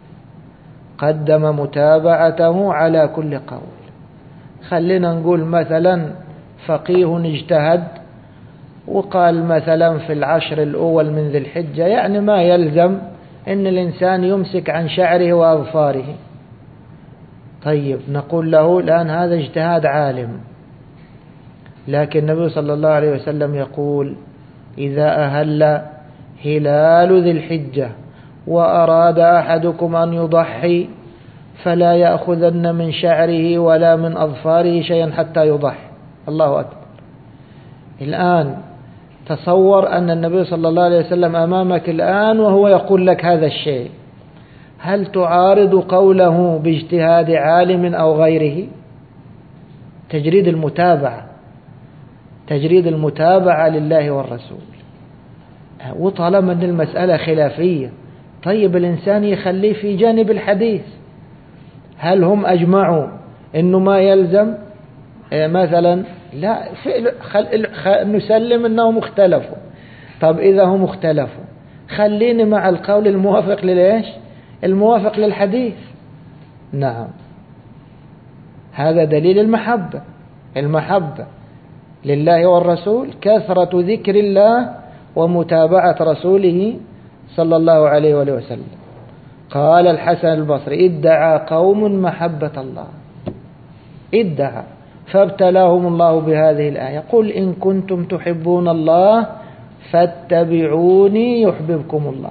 قدم متابعته على كل قول. خلينا نقول مثلا فقيه اجتهد وقال مثلا في العشر الأول من ذي الحجة، يعني ما يلزم أن الإنسان يمسك عن شعره وأظفاره. طيب نقول له الآن هذا اجتهاد عالم، لكن النبي صلى الله عليه وسلم يقول: إذا أهل هلال ذي الحجة وأراد أحدكم أن يضحي فلا يأخذن من شعره ولا من أظفاره شيئا حتى يضحي. الله أكبر. الآن تصور أن النبي صلى الله عليه وسلم أمامك الآن وهو يقول لك هذا الشيء، هل تعارض قوله باجتهاد عالم أو غيره؟ تجريد المتابعة، تجريد المتابعة لله والرسول. وطالما أن المسألة خلافية، طيب الإنسان يخليه في جانب الحديث. هل هم أجمعوا أنه ما يلزم مثلا؟ لا، خل... خل... نسلم أنهم اختلفوا. طب إذا هم اختلفوا خليني مع القول الموافق للإيش؟ الموافق للحديث. نعم. هذا دليل المحبة. المحبة لله والرسول كثرة ذكر الله ومتابعة رسوله صلى الله عليه وآله وسلم. قال الحسن البصري: ادعى قوم محبة الله، ادعى، فابتلاهم الله بهذه الآية: قل إن كنتم تحبون الله فاتبعوني يحببكم الله.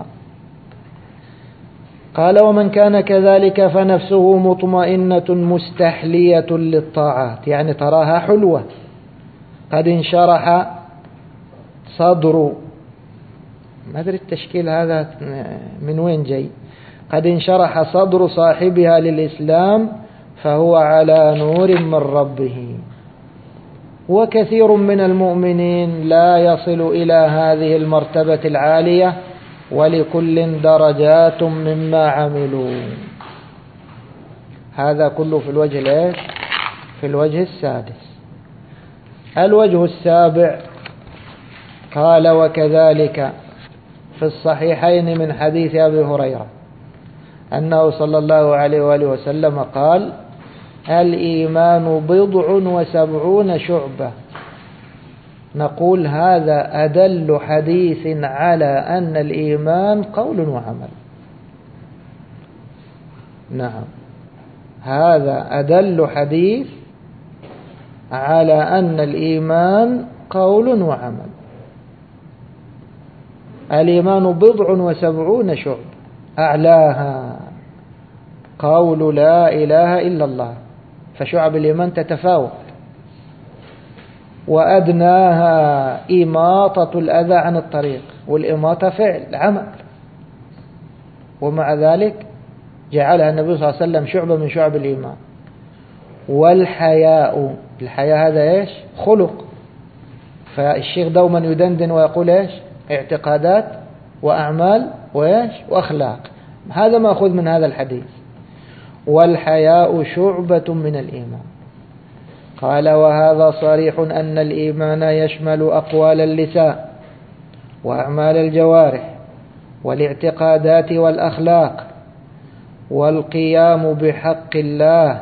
قال: ومن كان كذلك فنفسه مطمئنة مستحلية للطاعات، يعني تراها حلوة. قد انشرح صدر، ما أدري التشكيل هذا من وين جاي، قد انشرح صدر صاحبها للإسلام فهو على نور من ربه. وكثير من المؤمنين لا يصل إلى هذه المرتبة العالية، ولكل درجات مما عملوا. هذا كله في الوجه الايش؟ في الوجه السادس. الوجه السابع قال: وكذلك في الصحيحين من حديث أبي هريرة أنه صلى الله عليه وآله وسلم قال: الإيمان بضع وسبعون شعبة. نقول هذا أدل حديث على أن الإيمان قول وعمل. نعم، هذا أدل حديث على أن الإيمان قول وعمل. الإيمان بضع وسبعون شعبة، أعلاها قول لا إله إلا الله، فشعب الإيمان تتفاوت، وأدناها إماطة الأذى عن الطريق، والإماطة فعل عمل، ومع ذلك جعلها النبي صلى الله عليه وسلم شعبة من شعب الإيمان. والحياء، الحياء هذا إيش؟ خلق. فالشيخ دوما يدندن ويقول إيش؟ اعتقادات وأعمال وإيش؟ وأخلاق. هذا ما أخذ من هذا الحديث. والحياء شعبة من الإيمان. قال وهذا صريح أن الإيمان يشمل أقوال اللسان وأعمال الجوارح والاعتقادات والأخلاق والقيام بحق الله،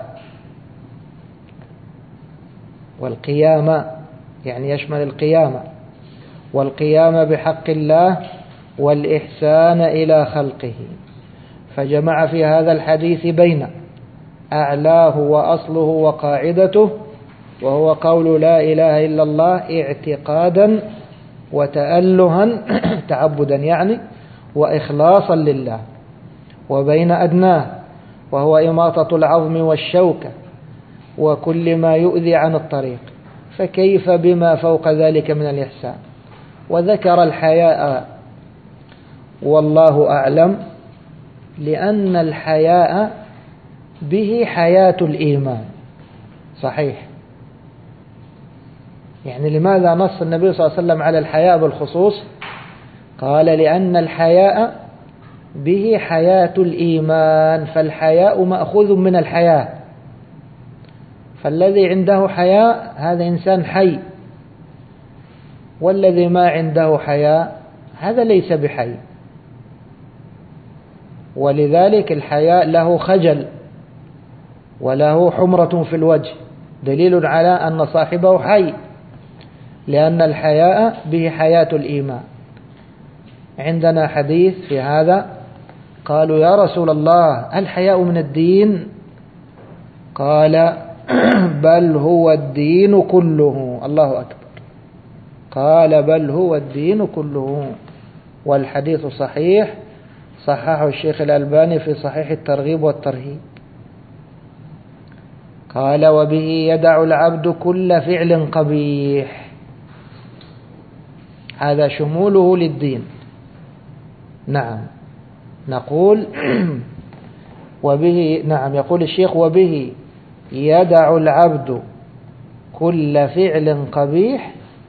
والقيامة يعني يشمل القيامة، والقيام بحق الله والإحسان إلى خلقه، فجمع في هذا الحديث بين أعلاه وأصله وقاعدته، وهو قول لا إله إلا الله اعتقادا وتألها تعبدا يعني وإخلاصا لله، وبين أدناه وهو إماطة العظم والشوكة وكل ما يؤذي عن الطريق، فكيف بما فوق ذلك من الإحسان. وذكر الحياء والله أعلم لأن الحياء به حياة الإيمان. صحيح، يعني لماذا نص النبي صلى الله عليه وسلم على الحياء بالخصوص؟ قال لأن الحياء به حياة الإيمان، فالحياء مأخوذ من الحياة، فالذي عنده حياء هذا إنسان حي، والذي ما عنده حياء هذا ليس بحي. ولذلك الحياء له خجل وله حمرة في الوجه، دليل على أن صاحبه حي، لأن الحياء به حياة الإيمان. عندنا حديث في هذا، قالوا يا رسول الله الحياء من الدين؟ قال بل هو الدين كله. الله أكبر. قال بل هو الدين كله، والحديث صحيح، صححه الشيخ الألباني في صحيح الترغيب والترهيب. قال وبه يدع العبد كل فعل قبيح، هذا شموله للدين. نعم نقول وبه، نعم يقول الشيخ وبه يدع العبد كل فعل قبيح،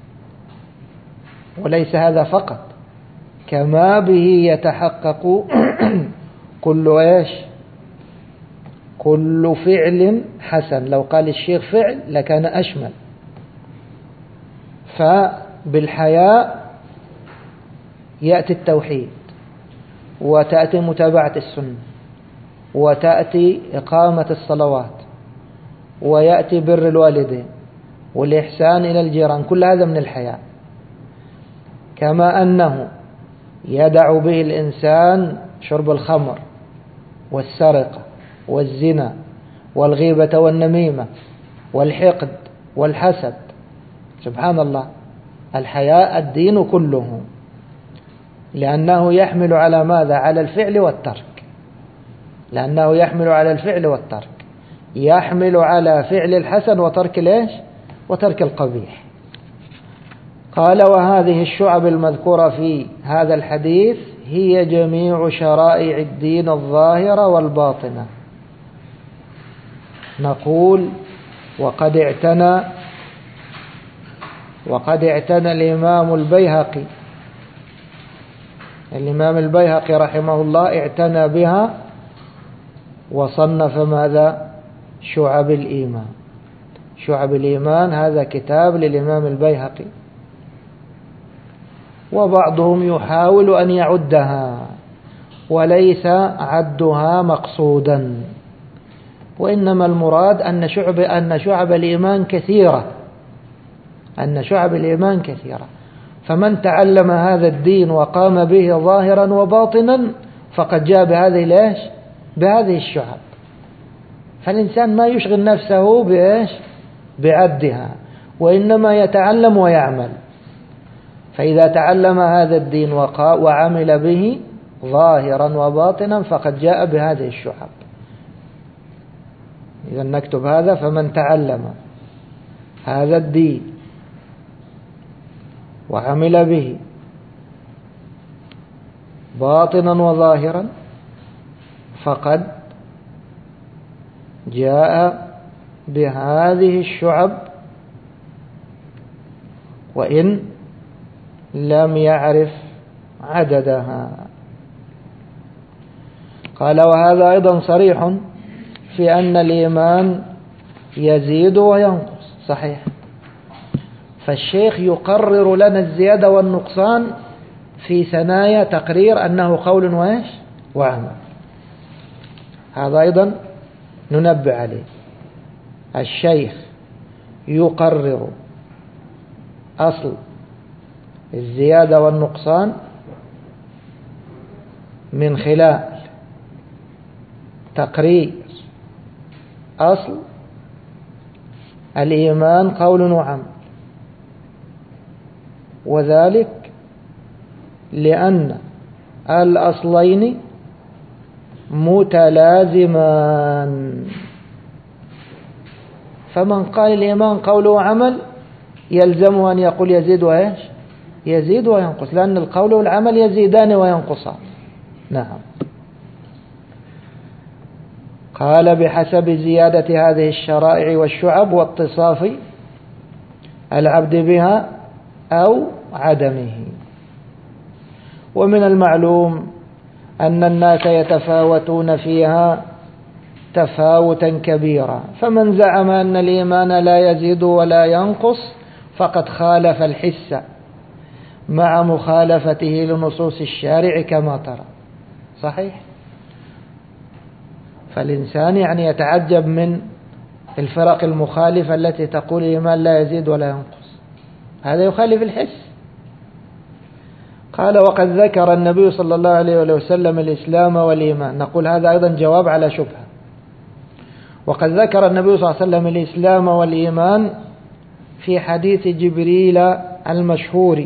وليس هذا فقط، كما به يتحقق كل ايش كل فعل حسن. لو قال الشيخ فعل لكان أشمل. فبالحياء يأتي التوحيد، وتأتي متابعة السنة، وتأتي إقامة الصلوات، ويأتي بر الوالدين والإحسان إلى الجيران، كل هذا من الحياء. كما أنه يدع به الإنسان شرب الخمر والسرقة والزنا والغيبة والنميمة والحقد والحسد. سبحان الله، الحياء الدين كله، لأنه يحمل على ماذا؟ على الفعل والترك، لأنه يحمل على الفعل والترك، يحمل على فعل الحسن وترك ليش؟ وترك القبيح. قال وهذه الشعب المذكورة في هذا الحديث هي جميع شرائع الدين الظاهرة والباطنة. نقول وقد اعتنى وقد اعتنى الإمام البيهقي الإمام البيهقي رحمه الله اعتنى بها وصنف ماذا؟ شعب الإيمان. شعب الإيمان هذا كتاب للإمام البيهقي، وبعضهم يحاول أن يعدها، وليس عدها مقصودا، وإنما المراد أن شعب أن شعب الإيمان كثيرة أن شعب الإيمان كثيرة فمن تعلم هذا الدين وقام به ظاهرا وباطنا فقد جاء بهذه ليش؟ بهذه الشعب. فالإنسان ما يشغل نفسه بإيش؟ بعدها، وإنما يتعلم ويعمل. فإذا تعلم هذا الدين وعمل به ظاهرا وباطنا فقد جاء بهذه الشعب. إذا نكتب هذا: فمن تعلم هذا الدين وعمل به باطنا وظاهرا فقد جاء بهذه الشعب، وإن لم يعرف عددها. قال وهذا أيضا صريح في أن الإيمان يزيد وينقص. صحيح. فالشيخ يقرر لنا الزيادة والنقصان في ثنايا تقرير أنه قول وإيش وعمل. هذا أيضا ننبه عليه. الشيخ يقرر أصل الزيادة والنقصان من خلال تقرير أصل الإيمان قول وعمل، وذلك لأن الأصلين متلازمان. فمن قال الإيمان قول وعمل يلزمه أن يقول يزيد وإيش يزيد وينقص، لأن القول والعمل يزيدان وينقصان. نعم. قال بحسب زيادة هذه الشرائع والشعب واتصاف العبد بها أو عدمه. ومن المعلوم أن الناس يتفاوتون فيها تفاوتا كبيرا، فمن زعم أن الإيمان لا يزيد ولا ينقص فقد خالف الحس مع مخالفته لنصوص الشارع كما ترى. صحيح. فالإنسان يعني يتعجب من الفرق المخالفة التي تقول الإيمان لا يزيد ولا ينقص، هذا يخالف الحس. قال وقد ذكر النبي صلى الله عليه وسلم الإسلام والإيمان. نقول هذا أيضا جواب على شبهة. وقد ذكر النبي صلى الله عليه وسلم الإسلام والإيمان في حديث جبريل المشهور،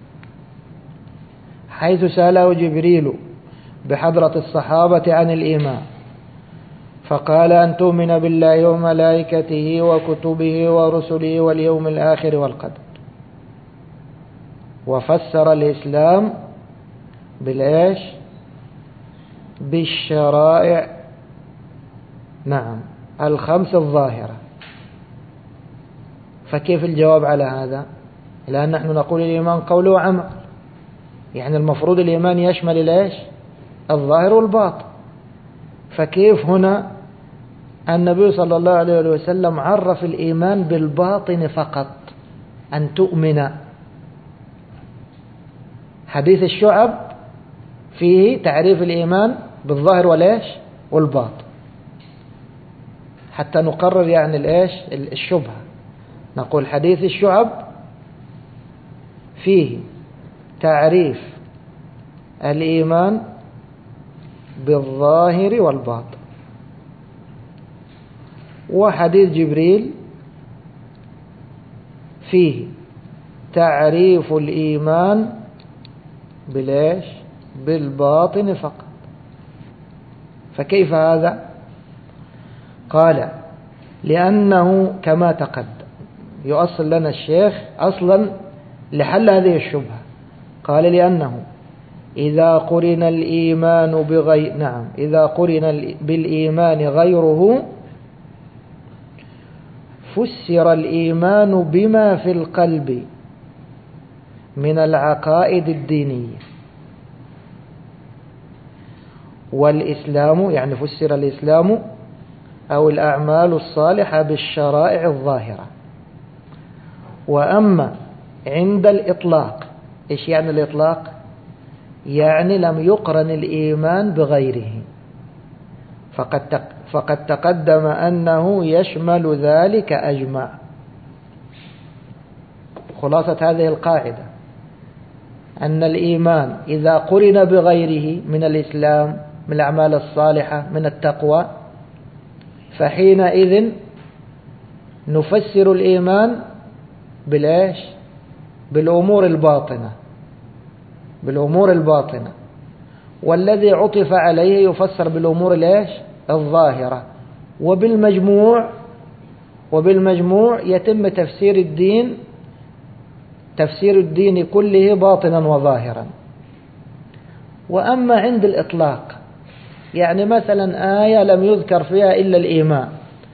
حيث سأله جبريل بحضرة الصحابة عن الإيمان فقال أن تؤمن بالله وملائكته وكتبه ورسله واليوم الآخر والقدر. وفسر الإسلام بالإيش بالشرائع نعم الخمس الظاهرة. فكيف الجواب على هذا؟ لأن نحن نقول الإيمان قول وعمل، يعني المفروض الإيمان يشمل الإيش الظاهر والباطن. فكيف هنا النبي صلى الله عليه وسلم عرف الإيمان بالباطن فقط، أن تؤمن؟ حديث الشعب فيه تعريف الإيمان بالظاهر والإيش والباطن، حتى نقرر يعني الإيش الشبهة. نقول حديث الشعب فيه تعريف الإيمان بالظاهر والباطن، وحديث جبريل فيه تعريف الإيمان بالإيش بالباطن فقط. فكيف هذا؟ قال لأنه كما تقدم. يؤصل لنا الشيخ أصلا لحل هذه الشبهة. قال لأنه إذا قرن الإيمان بغير نعم إذا قرن بالإيمان غيره فسر الإيمان بما في القلب من العقائد الدينية، والإسلام يعني فسر الإسلام أو الأعمال الصالحة بالشرائع الظاهرة. وأما عند الإطلاق، إيش يعني الإطلاق؟ يعني لم يقرن الإيمان بغيره، فقد فقد تقدم أنه يشمل ذلك أجمع. خلاصة هذه القاعدة أن الإيمان إذا قرن بغيره من الإسلام من الأعمال الصالحة من التقوى فحينئذ نفسر الإيمان بالإيش بالأمور الباطنة بالأمور الباطنة والذي عطف عليه يفسر بالأمور الإيش الظاهرة. وبالمجموع وبالمجموع يتم تفسير الدين تفسير الدين كله باطنا وظاهرا. وأما عند الإطلاق يعني مثلا آية لم يذكر فيها إلا الإيمان،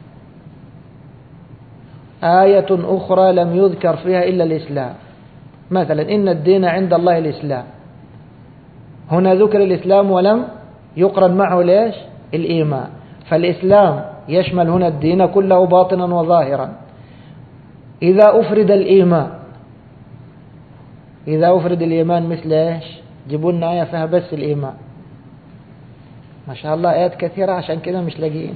آية أخرى لم يذكر فيها إلا الإسلام، مثلا إن الدين عند الله الإسلام، هنا ذكر الإسلام ولم يقرن معه ليش الإيمان، فالإسلام يشمل هنا الدين كله باطنا وظاهرا. إذا أفرد الإيمان إذا أفرد الإيمان مثل إيش؟ جيبوا لنا آية فيها بس الإيمان. ما شاء الله آيات كثيرة عشان كذا مش لاقيين.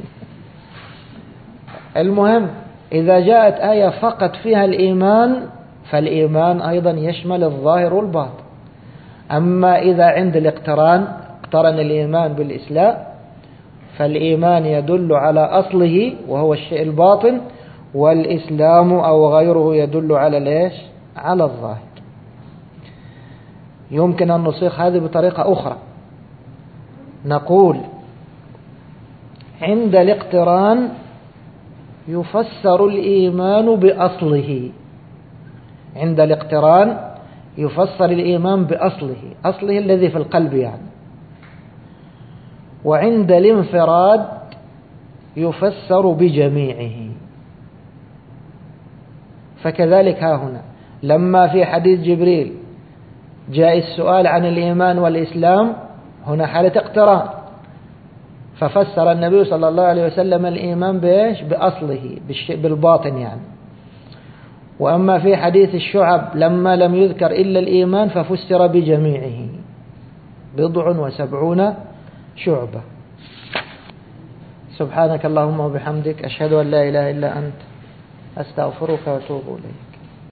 المهم إذا جاءت آية فقط فيها الإيمان فالإيمان أيضا يشمل الظاهر والباطن. أما إذا عند الاقتران اقترن الإيمان بالإسلام فالإيمان يدل على أصله وهو الشيء الباطن، والإسلام أو غيره يدل على ليش؟ على الظاهر. يمكن أن نصيغ هذه بطريقة أخرى، نقول عند الاقتران يفسر الإيمان بأصله. عند الاقتران يفسر الإيمان بأصله، أصله الذي في القلب يعني. وعند الانفراد يفسر بجميعه. فكذلك ها هنا لما في حديث جبريل جاء السؤال عن الإيمان والإسلام، هنا حالة اقتران، ففسر النبي صلى الله عليه وسلم الإيمان بإيش؟ بأصله، بالباطن يعني. وأما في حديث الشعب لما لم يذكر إلا الإيمان ففسر بجميعه، بضع وسبعون شعبة. سبحانك اللهم وبحمدك، أشهد أن لا إله إلا أنت، أستغفرك وأتوب إليك.